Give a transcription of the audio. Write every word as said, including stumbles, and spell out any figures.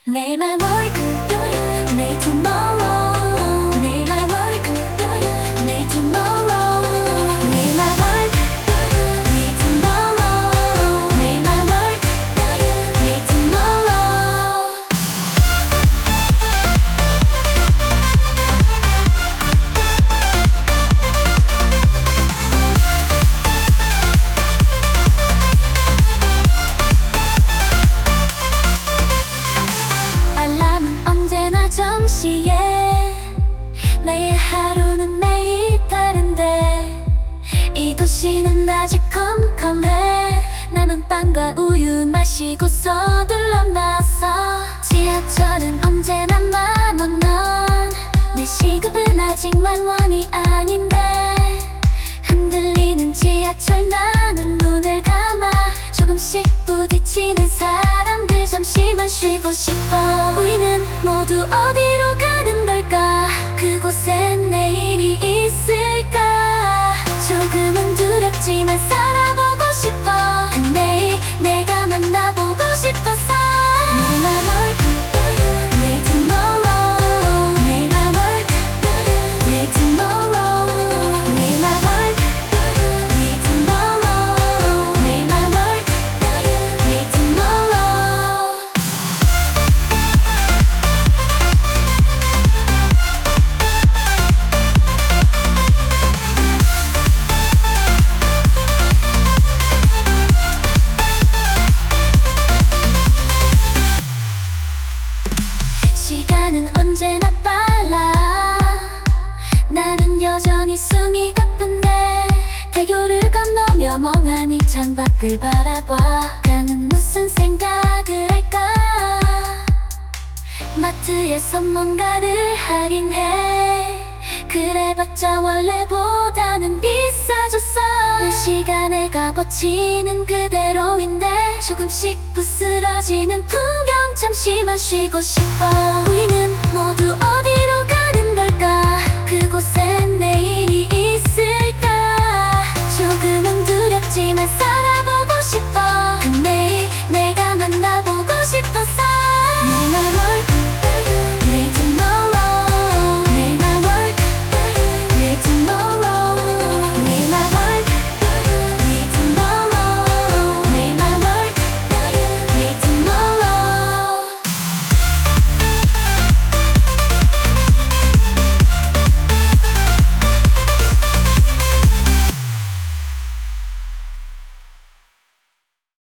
내일 날 work, 내일 tomorrow. 내일 날 work, 내일 tomorrow. 내일 날 work, 내일 tomorrow. 내일 날 work, 내일 tomorrow. 알람은 언제나 정시에 매일 하루는 매일 다른데 이 도시는 아직 컴컴해. 나는 빵과 우유 마시고 서둘러 나서 지하철은 언제나 만원. 넌내 시급은 아직 만원이 아닌데 흔들리는 지하철 나는 눈을 감아 조금씩 부딪히는 사람들 잠시만 쉬고 싶어. 우리는 모두 어디로 가는 걸까? 그곳엔 내일이 있을까? 조금은 두렵지만 살아보고 싶어. 그 내일 내가 만나보고 싶어서. 내일 날 work, 내일 tomorrow. 내일 날 work, 내일 tomorrow. 내일 날 work, 내일 tomorrow. 내일 날 work, 내일 tomorrow. 시간은 언제나 빨라. 나는 여전히 숨이 가쁜데 대교를 건너며 멍하니 창밖을 바라봐. 나는 무슨 생각을 할까? 마트에서 뭔가를 할인해. 그래봤자 원래보다는 비싸졌어. 내 시간의 값어치는 그대로인데 조금씩 부스러지는 풍경 잠시만 쉬고 싶어. 우리는 모두 어디로 가는 걸까? 그곳에